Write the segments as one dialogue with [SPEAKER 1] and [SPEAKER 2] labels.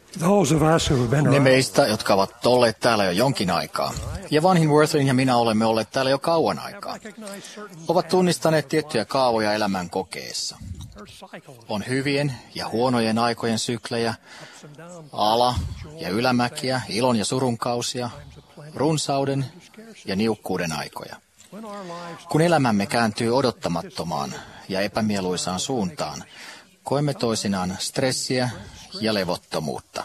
[SPEAKER 1] Ne meistä, jotka ovat olleet täällä jo jonkin aikaa, ja vanhin Worthlin ja minä olemme olleet täällä jo kauan aikaa, ovat tunnistaneet tiettyjä kaavoja elämän kokeessa. On hyvien ja huonojen aikojen syklejä, ala- ja ylämäkiä, ilon ja surun kausia, runsauden ja niukkuuden aikoja. Kun elämämme kääntyy odottamattomaan ja epämieluisaan suuntaan, koemme toisinaan stressiä ja levottomuutta.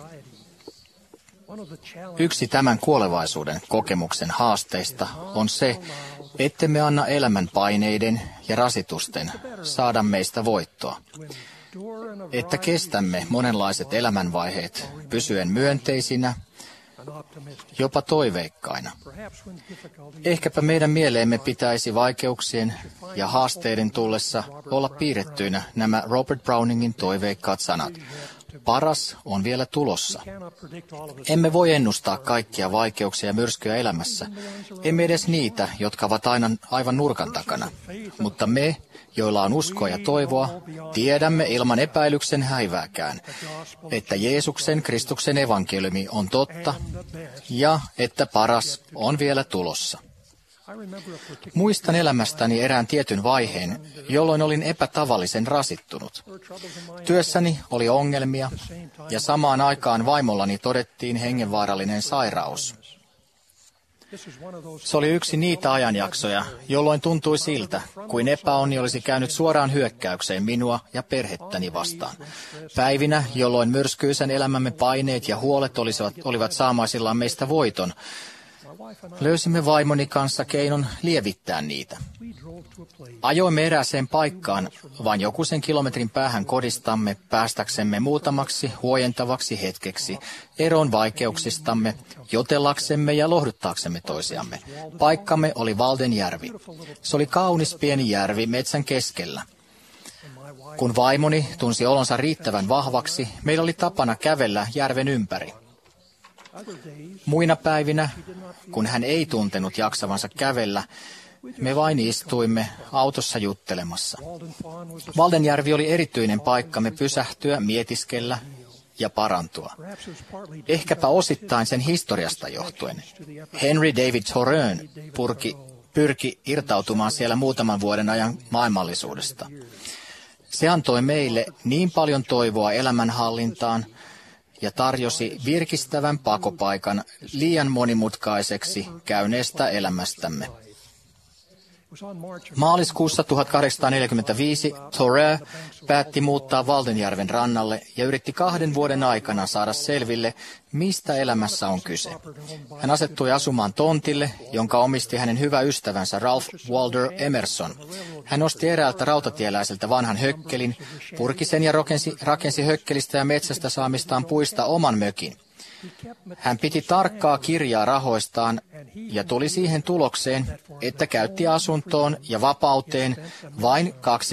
[SPEAKER 1] Yksi tämän kuolevaisuuden kokemuksen haasteista on se, ettemme anna elämän paineiden ja rasitusten saada meistä voittoa. Että kestämme monenlaiset elämänvaiheet pysyen myönteisinä, jopa toiveikkaina. Ehkäpä meidän mieleemme pitäisi vaikeuksien ja haasteiden tullessa olla piirrettyinä nämä Robert Browningin toiveikkaat sanat. Paras on vielä tulossa. Emme voi ennustaa kaikkia vaikeuksia ja myrskyjä elämässä. Emme edes niitä, jotka ovat aina aivan nurkan takana. Mutta me, joilla on uskoa ja toivoa, tiedämme ilman epäilyksen häivääkään, että Jeesuksen Kristuksen evankeliumi on totta ja että paras on vielä tulossa. Muistan elämästäni erään tietyn vaiheen, jolloin olin epätavallisen rasittunut. Työssäni oli ongelmia ja samaan aikaan vaimollani todettiin hengenvaarallinen sairaus. Se oli yksi niitä ajanjaksoja, jolloin tuntui siltä, kuin epäonni olisi käynyt suoraan hyökkäykseen minua ja perhettäni vastaan. Päivinä, jolloin myrskyisen elämämme paineet ja huolet olivat saamaisillaan meistä voiton, löysimme vaimoni kanssa keinon lievittää niitä. Ajoimme erääseen paikkaan vain jokuisen kilometrin päähän kodistamme päästäksemme muutamaksi huojentavaksi hetkeksi eroon vaikeuksistamme, jotellaksemme ja lohduttaaksemme toisiamme. Paikkamme oli Valdenjärvi. Se oli kaunis pieni järvi metsän keskellä. Kun vaimoni tunsi olonsa riittävän vahvaksi, meillä oli tapana kävellä järven ympäri. Muina päivinä, kun hän ei tuntenut jaksavansa kävellä, me vain istuimme autossa juttelemassa. Valdenjärvi oli erityinen paikkamme pysähtyä, mietiskellä ja parantua. Ehkäpä osittain sen historiasta johtuen. Henry David Thoreau pyrki irtautumaan siellä muutaman vuoden ajan maailmallisuudesta. Se antoi meille niin paljon toivoa elämänhallintaan, ja tarjosi virkistävän pakopaikan liian monimutkaiseksi käyneestä elämästämme. Maaliskuussa 1845 Thoreau päätti muuttaa Valdenjärven rannalle ja yritti 2 vuoden aikana saada selville, mistä elämässä on kyse. Hän asettui asumaan tontille, jonka omisti hänen hyvä ystävänsä Ralph Waldo Emerson. Hän osti eräältä rautatieläiseltä vanhan hökkelin, purki sen ja rakensi hökkelistä ja metsästä saamistaan puista oman mökin. Hän piti tarkkaa kirjaa rahoistaan ja tuli siihen tulokseen, että käytti asuntoon ja vapauteen vain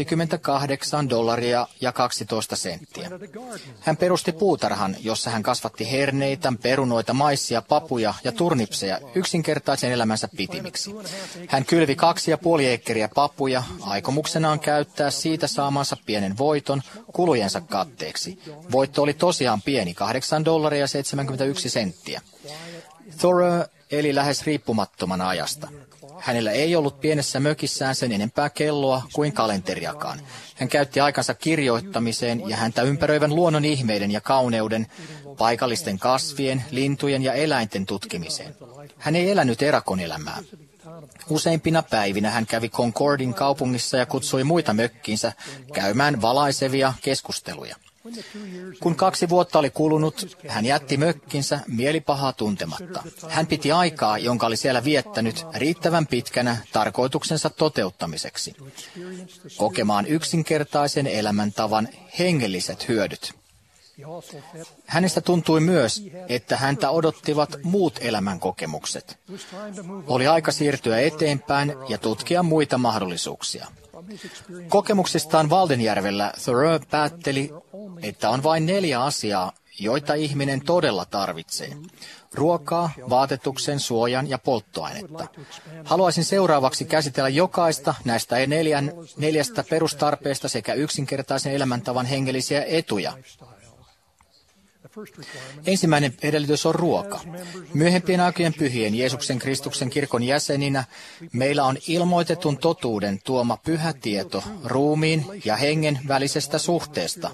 [SPEAKER 1] $28.12. Hän perusti puutarhan, jossa hän kasvatti herneitä, perunoita, maissia, papuja ja turnipseja yksinkertaisen elämänsä pitimiksi. Hän kylvi 2,5 ekkeriä papuja aikomuksenaan käyttää siitä saamansa pienen voiton kulujensa katteeksi. Voitto oli tosiaan pieni, $8.71. Thoreau eli lähes riippumattomana ajasta. Hänellä ei ollut pienessä mökissään sen enempää kelloa kuin kalenteriakaan. Hän käytti aikansa kirjoittamiseen ja häntä ympäröivän luonnon ihmeiden ja kauneuden, paikallisten kasvien, lintujen ja eläinten tutkimiseen. Hän ei elänyt erakonelämää. Useimpina päivinä hän kävi Concordin kaupungissa ja kutsui muita mökkiinsä käymään valaisevia keskusteluja. Kun 2 vuotta oli kulunut, hän jätti mökkinsä mielipahaa tuntematta. Hän piti aikaa, jonka oli siellä viettänyt, riittävän pitkänä tarkoituksensa toteuttamiseksi. Kokemaan yksinkertaisen elämäntavan hengelliset hyödyt. Hänestä tuntui myös, että häntä odottivat muut elämänkokemukset. Oli aika siirtyä eteenpäin ja tutkia muita mahdollisuuksia. Kokemuksistaan Valdenjärvellä Thoreau päätteli, että on vain 4 asiaa, joita ihminen todella tarvitsee. Ruokaa, vaatetuksen, suojan ja polttoainetta. Haluaisin seuraavaksi käsitellä jokaista näistä 4 perustarpeesta sekä yksinkertaisen elämäntavan hengellisiä etuja. Ensimmäinen edellytys on ruoka. Myöhempien aikojen pyhien Jeesuksen Kristuksen kirkon jäseninä meillä on ilmoitetun totuuden tuoma pyhä tieto ruumiin ja hengen välisestä suhteesta.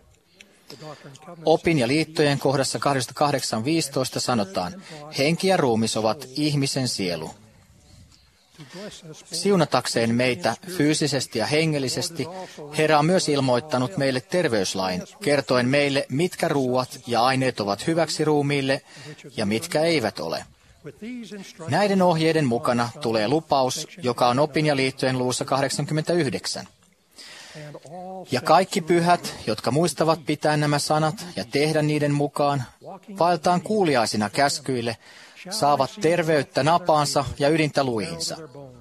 [SPEAKER 1] Opin ja liittojen kohdassa 28.15 sanotaan, henki ja ruumis ovat ihmisen sielu. Siunatakseen meitä fyysisesti ja hengellisesti, Herra on myös ilmoittanut meille terveyslain, kertoen meille, mitkä ruuat ja aineet ovat hyväksi ruumiille ja mitkä eivät ole. Näiden ohjeiden mukana tulee lupaus, joka on Opin ja liittojen luvussa 89. Ja kaikki pyhät, jotka muistavat pitää nämä sanat ja tehdä niiden mukaan, vaeltaan kuuliaisina käskyille, saavat terveyttä napaansa ja ydintä luihinsa.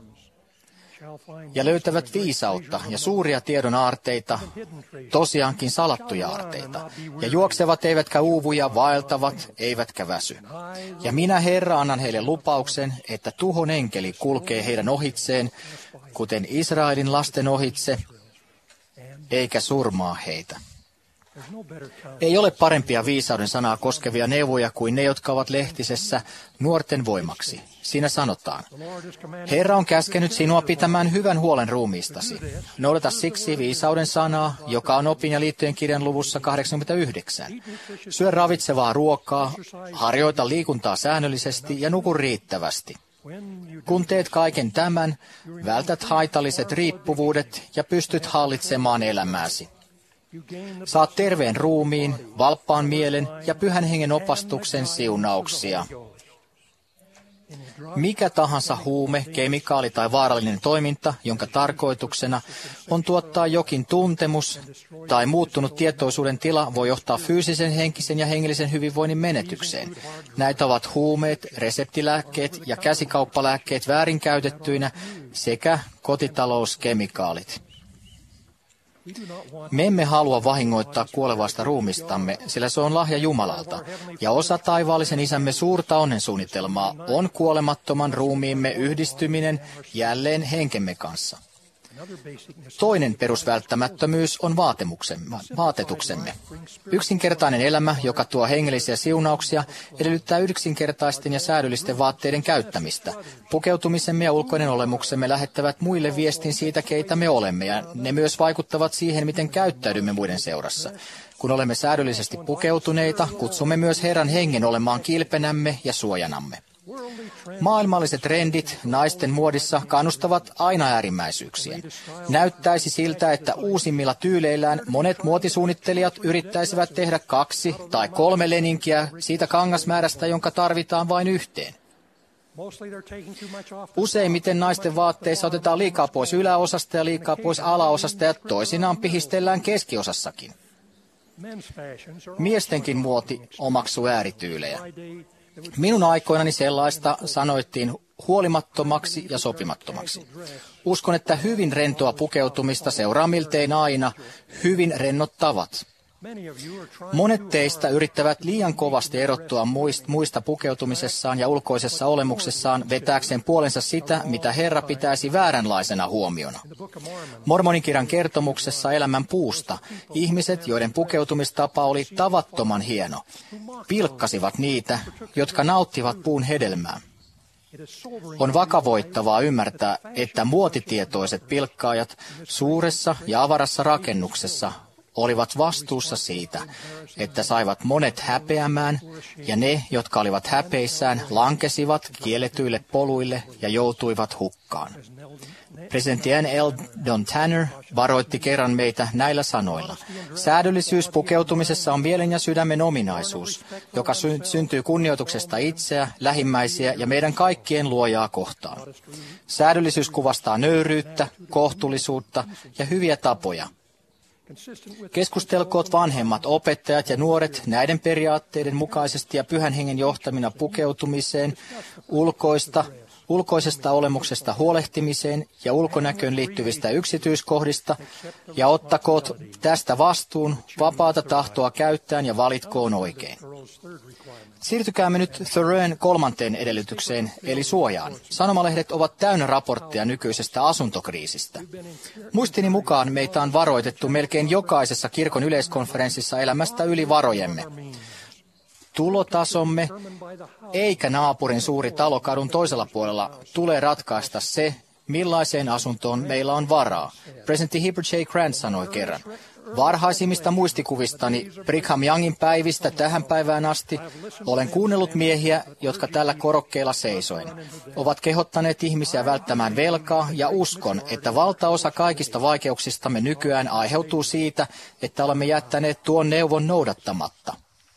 [SPEAKER 1] Ja löytävät viisautta ja suuria tiedon aarteita, tosiaankin salattuja aarteita. Ja juoksevat eivätkä uuvu ja vaeltavat eivätkä väsy. Ja minä Herra annan heille lupauksen, että tuhon enkeli kulkee heidän ohitseen, kuten Israelin lasten ohitse, eikä surmaa heitä. Ei ole parempia viisauden sanaa koskevia neuvoja kuin ne, jotka ovat lehtisessä nuorten voimaksi. Siinä sanotaan, Herra on käskenyt sinua pitämään hyvän huolen ruumiistasi. Noudata siksi viisauden sanaa, joka on Opin ja liittojen kirjan luvussa 89. Syö ravitsevaa ruokaa, harjoita liikuntaa säännöllisesti ja nuku riittävästi. Kun teet kaiken tämän, vältät haitalliset riippuvuudet ja pystyt hallitsemaan elämääsi. Saat terveen ruumiin, valppaan mielen ja pyhän hengen opastuksen siunauksia. Mikä tahansa huume, kemikaali tai vaarallinen toiminta, jonka tarkoituksena on tuottaa jokin tuntemus tai muuttunut tietoisuuden tila, voi johtaa fyysisen, henkisen ja hengellisen hyvinvoinnin menetykseen. Näitä ovat huumeet, reseptilääkkeet ja käsikauppalääkkeet väärinkäytettyinä sekä kotitalouskemikaalit. Me emme halua vahingoittaa kuolevaista ruumistamme, sillä se on lahja Jumalalta, ja osa taivaallisen Isämme suurta onnensuunnitelmaa on kuolemattoman ruumiimme yhdistyminen jälleen henkemme kanssa. Toinen perusvälttämättömyys on vaatetuksemme. Yksinkertainen elämä, joka tuo hengellisiä siunauksia, edellyttää yksinkertaisten ja säädyllisten vaatteiden käyttämistä. Pukeutumisemme ja ulkoinen olemuksemme lähettävät muille viestin siitä, keitä me olemme, ja ne myös vaikuttavat siihen, miten käyttäydymme muiden seurassa. Kun olemme säädyllisesti pukeutuneita, kutsumme myös Herran hengen olemaan kilpenämme ja suojanamme. Maailmalliset trendit naisten muodissa kannustavat aina äärimmäisyyksiin. Näyttäisi siltä, että uusimmilla tyyleillään monet muotisuunnittelijat yrittäisivät tehdä 2 tai 3 leninkiä siitä kangasmäärästä, jonka tarvitaan vain yhteen. Useimmiten naisten vaatteissa otetaan liikaa pois yläosasta ja liikaa pois alaosasta ja toisinaan pihistellään keskiosassakin. Miestenkin muoti omaksuu äärityylejä. Minun aikoinani sellaista sanoittiin huolimattomaksi ja sopimattomaksi. Uskon, että hyvin rentoa pukeutumista seuraa miltei aina hyvin rennot tavat. Monet teistä yrittävät liian kovasti erottua muista pukeutumisessaan ja ulkoisessa olemuksessaan vetääkseen puolensa sitä, mitä Herra pitäisi vääränlaisena huomiona. Mormonikirjan kertomuksessa elämän puusta ihmiset, joiden pukeutumistapa oli tavattoman hieno, pilkkasivat niitä, jotka nauttivat puun hedelmää. On vakavoittavaa ymmärtää, että muotitietoiset pilkkaajat suuressa ja avarassa rakennuksessa olivat vastuussa siitä, että saivat monet häpeämään, ja ne, jotka olivat häpeissään, lankesivat kielletyille poluille ja joutuivat hukkaan. Presidentti N.L. Don Tanner varoitti kerran meitä näillä sanoilla. Säädyllisyys pukeutumisessa on mielen ja sydämen ominaisuus, joka syntyy kunnioituksesta itseä, lähimmäisiä ja meidän kaikkien luojaa kohtaan. Säädyllisyys kuvastaa nöyryyttä, kohtuullisuutta ja hyviä tapoja. Keskustelkoot vanhemmat, opettajat ja nuoret näiden periaatteiden mukaisesti ja pyhän hengen johtamina pukeutumiseen, ulkoisesta olemuksesta huolehtimiseen ja ulkonäköön liittyvistä yksityiskohdista, ja ottakoot tästä vastuun vapaata tahtoa käyttäen ja valitkoon oikein. Siirtykäämme nyt Thoreaun 3. edellytykseen, eli suojaan. Sanomalehdet ovat täynnä raportteja nykyisestä asuntokriisistä. Muistini mukaan meitä on varoitettu melkein jokaisessa kirkon yleiskonferenssissa elämästä yli varojemme. tulotasomme eikä naapurin suuri talo kadun toisella puolella tule ratkaista se, millaiseen asuntoon meillä on varaa. Presidentti Heber J. Grant sanoi kerran. Varhaisimmista muistikuvistani Brigham Youngin päivistä tähän päivään asti olen kuunnellut miehiä, jotka tällä korokkeella seisoen ovat kehottaneet ihmisiä välttämään velkaa, ja uskon, että valtaosa kaikista vaikeuksistamme nykyään aiheutuu siitä, että olemme jättäneet tuon neuvon noudattamatta.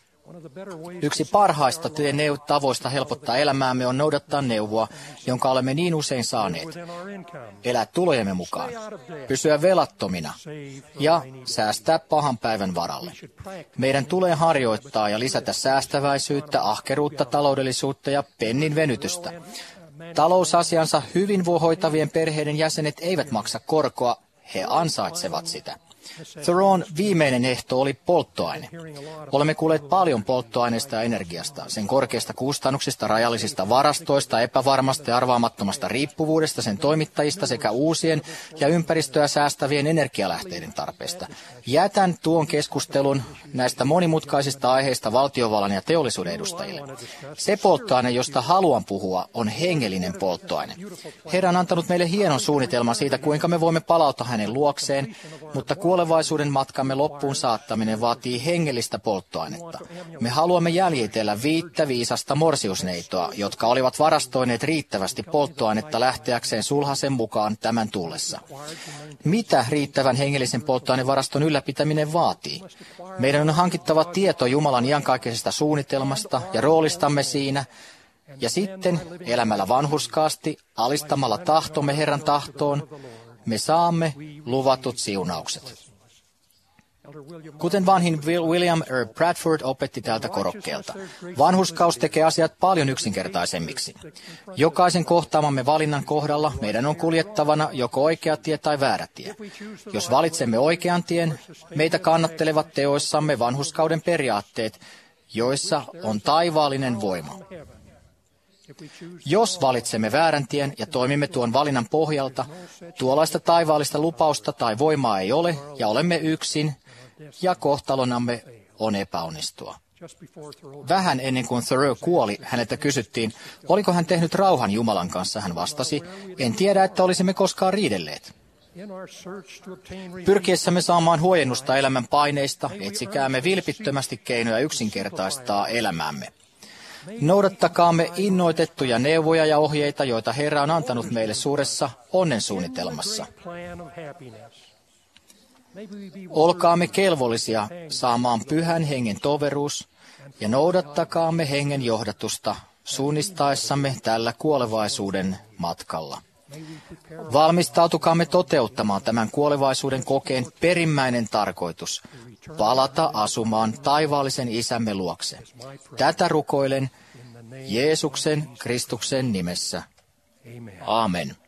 [SPEAKER 1] Yksi parhaista tavoista helpottaa elämäämme on noudattaa neuvoa, jonka olemme niin usein saaneet. Elää tulojemme mukaan, pysyä velattomina ja säästää pahan päivän varalle. Meidän tulee harjoittaa ja lisätä säästäväisyyttä, ahkeruutta, taloudellisuutta ja pennin venytystä. Talousasiansa hyvin hoitavien perheiden jäsenet eivät maksa korkoa, he ansaitsevat sitä. Thoreaun viimeinen ehto oli polttoaine. Olemme kuulleet paljon polttoaineesta ja energiasta, sen korkeista kustannuksista, rajallisista varastoista, epävarmasta ja arvaamattomasta riippuvuudesta, sen toimittajista sekä uusien ja ympäristöä säästävien energialähteiden tarpeesta. Jätän tuon keskustelun näistä monimutkaisista aiheista valtiovallan ja teollisuuden edustajille. Se polttoaine, josta haluan puhua, on hengellinen polttoaine. Herra on antanut meille hienon suunnitelman siitä, kuinka me voimme palautua hänen luokseen, mutta kuolevaisuuden matkamme loppuun saattaminen vaatii hengellistä polttoainetta. Me haluamme jäljitellä 5 viisasta morsiusneitoa, jotka olivat varastoineet riittävästi polttoainetta lähteäkseen sulhasen mukaan tämän tullessa. Mitä riittävän hengellisen polttoainevaraston ylläpitäminen vaatii? Meidän on hankittava tieto Jumalan iankaikkisesta suunnitelmasta ja roolistamme siinä, ja sitten elämällä vanhurskaasti, alistamalla tahtomme Herran tahtoon, me saamme luvatut siunaukset. Kuten vanhin William R. Bradford opetti tältä korokkeelta, vanhurskaus tekee asiat paljon yksinkertaisemmiksi. Jokaisen kohtaamamme valinnan kohdalla meidän on kuljettavana joko oikea tie tai väärä tie. Jos valitsemme oikean tien, meitä kannattelevat teoissamme vanhurskauden periaatteet, joissa on taivaallinen voima. Jos valitsemme väärän tien ja toimimme tuon valinnan pohjalta, tuollaista taivaallista lupausta tai voimaa ei ole, ja olemme yksin, ja kohtalonamme on epäonnistua. Vähän ennen kuin Thoreau kuoli, häneltä kysyttiin, oliko hän tehnyt rauhan Jumalan kanssa. Hän vastasi, en tiedä, että olisimme koskaan riidelleet. Pyrkiessämme saamaan huojennusta elämän paineista, etsikäämme vilpittömästi keinoja yksinkertaistaa elämäämme. Noudattakaamme innoitettuja neuvoja ja ohjeita, joita Herra on antanut meille suuressa onnensuunnitelmassa. Olkaamme kelvollisia saamaan pyhän hengen toveruus ja noudattakaamme hengen johdatusta suunnistaessamme tällä kuolevaisuuden matkalla. Valmistautukaamme toteuttamaan tämän kuolevaisuuden kokeen perimmäinen tarkoitus, palata asumaan taivaallisen Isämme luokse. Tätä rukoilen Jeesuksen Kristuksen nimessä. Amen.